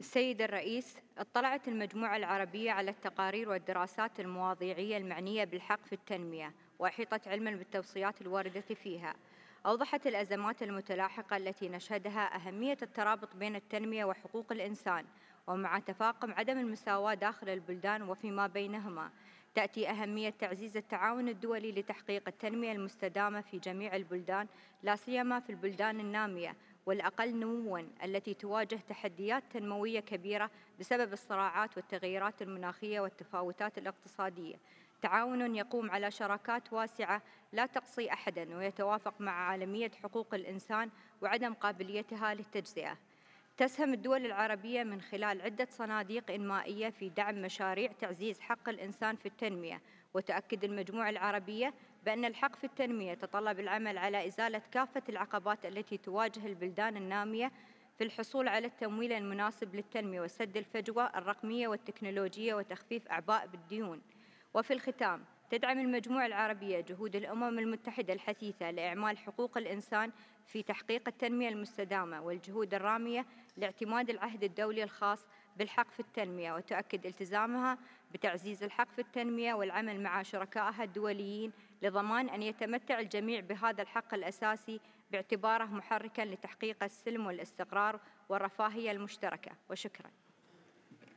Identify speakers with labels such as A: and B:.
A: سيد الرئيس، اطلعت المجموعة العربية على التقارير والدراسات المواضيعية المعنية بالحق في التنمية، وأحيطت علما بالتوصيات الواردة فيها. أوضحت الأزمات المتلاحقة التي نشهدها أهمية الترابط بين التنمية وحقوق الإنسان، ومع تفاقم عدم المساواة داخل البلدان وفيما بينهما، تأتي أهمية تعزيز التعاون الدولي لتحقيق التنمية المستدامة في جميع البلدان، لا سيما في البلدان النامية والأقل نمواً التي تواجه تحديات تنموية كبيرة بسبب الصراعات والتغيرات المناخية والتفاوتات الاقتصادية. تعاون يقوم على شراكات واسعة لا تقصي أحداً ويتوافق مع عالمية حقوق الإنسان وعدم قابليتها للتجزئة. تسهم الدول العربية من خلال عدة صناديق إنمائية في دعم مشاريع تعزيز حق الإنسان في التنمية، وتؤكد المجموعة العربية بأن الحق في التنمية يتطلب العمل على إزالة كافة العقبات التي تواجه البلدان النامية في الحصول على التمويل المناسب للتنمية، وسد الفجوة الرقمية والتكنولوجية، وتخفيف أعباء بالديون. وفي الختام، تدعم المجموعة العربية جهود الأمم المتحدة الحثيثة لإعمال حقوق الإنسان في تحقيق التنمية المستدامة، والجهود الرامية لاعتماد العهد الدولي الخاص بالحق في التنمية، وتؤكد التزامها بتعزيز الحق في التنمية والعمل مع شركائها الدوليين لضمان أن يتمتع الجميع بهذا الحق الأساسي، باعتباره محركاً لتحقيق السلم والاستقرار والرفاهية المشتركة. وشكراً.